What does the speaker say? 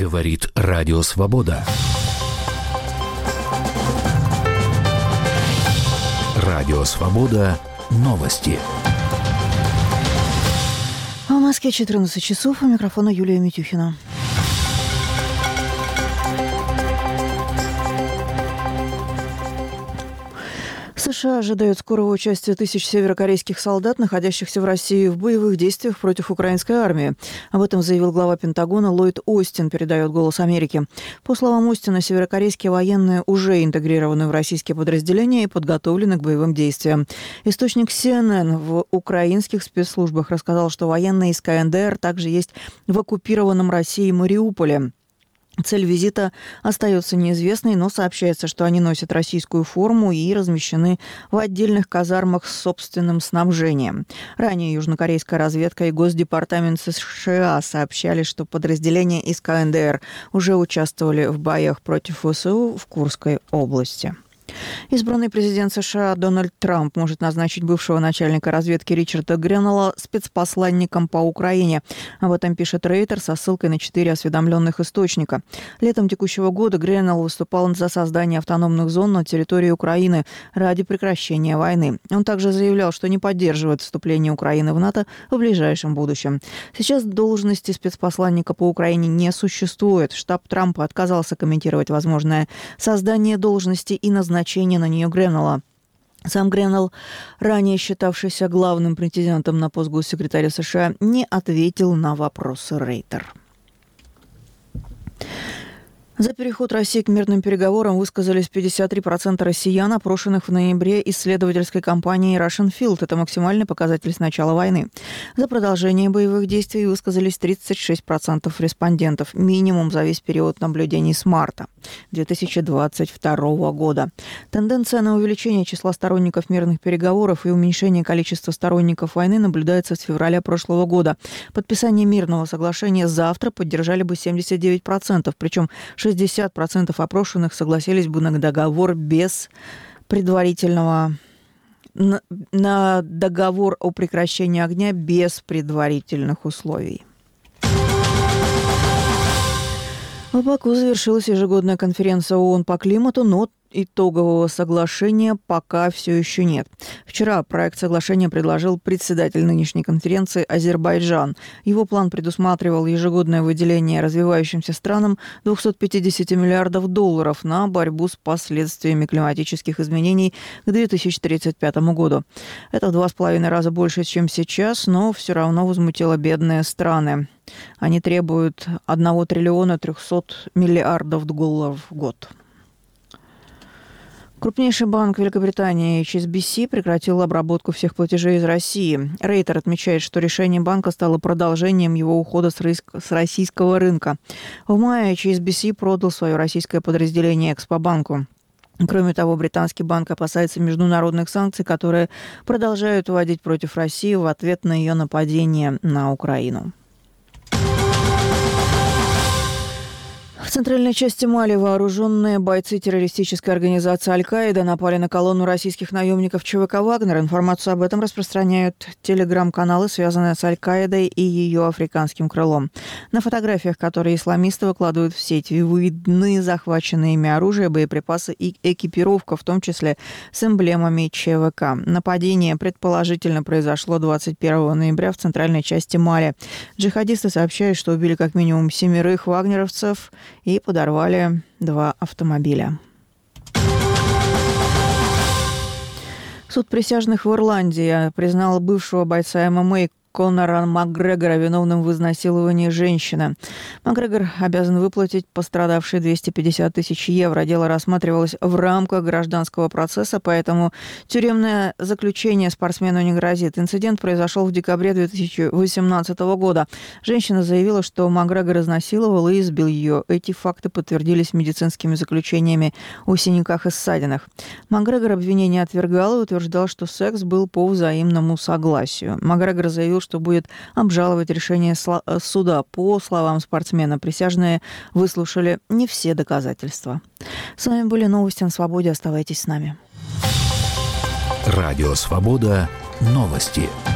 Говорит Радио Свобода. Радио Свобода. Новости. В Москве 14 часов. У микрофона Юлия Митюхина. США ожидают скорого участия тысяч северокорейских солдат, находящихся в России в боевых действиях против украинской армии. Об этом заявил глава Пентагона Ллойд Остин, передает «Голос Америки». По словам Остина, северокорейские военные уже интегрированы в российские подразделения и подготовлены к боевым действиям. Источник CNN в украинских спецслужбах рассказал, что военные из КНДР также есть в оккупированном Россией Мариуполе. Цель визита остается неизвестной, но сообщается, что они носят российскую форму и размещены в отдельных казармах с собственным снабжением. Ранее южнокорейская разведка и Госдепартамент США сообщали, что подразделения из КНДР уже участвовали в боях против ВСУ в Курской области. Избранный президент США Дональд Трамп может назначить бывшего начальника разведки Ричарда Гренелла спецпосланником по Украине. Об этом пишет Рейтер со ссылкой на 4 осведомленных источника. Летом текущего года Гренелл выступал за создание автономных зон на территории Украины ради прекращения войны. Он также заявлял, что не поддерживает вступление Украины в НАТО в ближайшем будущем. Сейчас должности спецпосланника по Украине не существует. Штаб Трампа отказался комментировать возможное создание должности и назначение на нее Гренелла. Сам Гренелл, ранее считавшийся главным претендентом на пост госсекретаря США, не ответил на вопросы Рейтер. За переход России к мирным переговорам высказались 53% россиян, опрошенных в ноябре исследовательской компанией Russian Field. Это максимальный показатель с начала войны. За продолжение боевых действий высказались 36% респондентов, минимум за весь период наблюдений с марта 2022 года. Тенденция на увеличение числа сторонников мирных переговоров и уменьшение количества сторонников войны наблюдается с февраля прошлого года. Подписание мирного соглашения завтра поддержали бы 79%, причем 60% опрошенных согласились бы на договор без предварительного... на договор о прекращении огня без предварительных условий. В Баку завершилась ежегодная конференция ООН по климату, но итогового соглашения пока все еще нет. Вчера проект соглашения предложил председатель нынешней конференции Азербайджан. Его план предусматривал ежегодное выделение развивающимся странам 250 миллиардов долларов на борьбу с последствиями климатических изменений к 2035 году. Это в 2,5 раза больше, чем сейчас, но все равно возмутило бедные страны. Они требуют 1 триллиона 300 миллиардов долларов в год. Крупнейший банк Великобритании HSBC прекратил обработку всех платежей из России. Рейтер отмечает, что решение банка стало продолжением его ухода с российского рынка. В мае HSBC продал свое российское подразделение Экспобанку. Кроме того, британский банк опасается международных санкций, которые продолжают вводить против России в ответ на ее нападение на Украину. В центральной части Мали вооруженные бойцы террористической организации «Аль-Каида» напали на колонну российских наемников ЧВК «Вагнер». Информацию об этом распространяют телеграм-каналы, связанные с «Аль-Каидой» и ее африканским крылом. На фотографиях, которые исламисты выкладывают в сеть, видны захваченные ими оружие, боеприпасы и экипировка, в том числе с эмблемами ЧВК. Нападение предположительно произошло 21 ноября в центральной части Мали. Джихадисты сообщают, что убили как минимум 7 вагнеровцев и подорвали 2 автомобиля. Суд присяжных в Ирландии признал бывшего бойца ММА Конора Макгрегора виновным в изнасиловании женщины. Макгрегор обязан выплатить пострадавшей 250 тысяч евро. Дело рассматривалось в рамках гражданского процесса, поэтому тюремное заключение спортсмену не грозит. Инцидент произошел в декабре 2018 года. Женщина заявила, что Макгрегор изнасиловал и избил ее. Эти факты подтвердились медицинскими заключениями о синяках и ссадинах. Макгрегор обвинение отвергал и утверждал, что секс был по взаимному согласию. Макгрегор заявил, что будет обжаловать решение суда. По словам спортсмена, присяжные выслушали не все доказательства. С вами были новости на Свободе. Оставайтесь с нами. Радио Свобода. Новости.